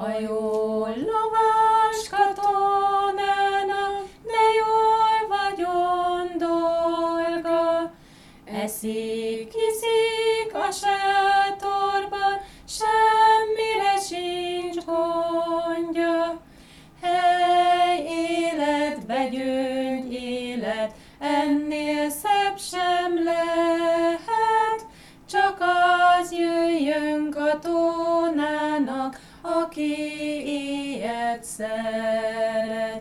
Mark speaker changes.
Speaker 1: A jó lovas katonának de jól vagyon dolga, eszik, iszik a sátorban, semmire sincs gondja. Hely, élet, begyöngy élet, ennél szebb sem lehet, csak az jöjjön katonának, aki ilyet szeret.